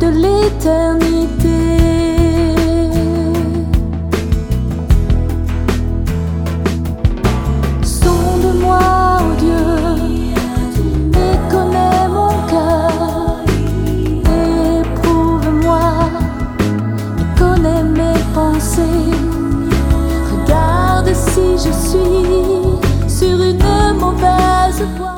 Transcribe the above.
de l'éternité. Sonde-moi, ô Dieu, et connais mon cœur. Éprouve-moi et connais mes pensées. Regarde si je suis sur une mauvaise voie.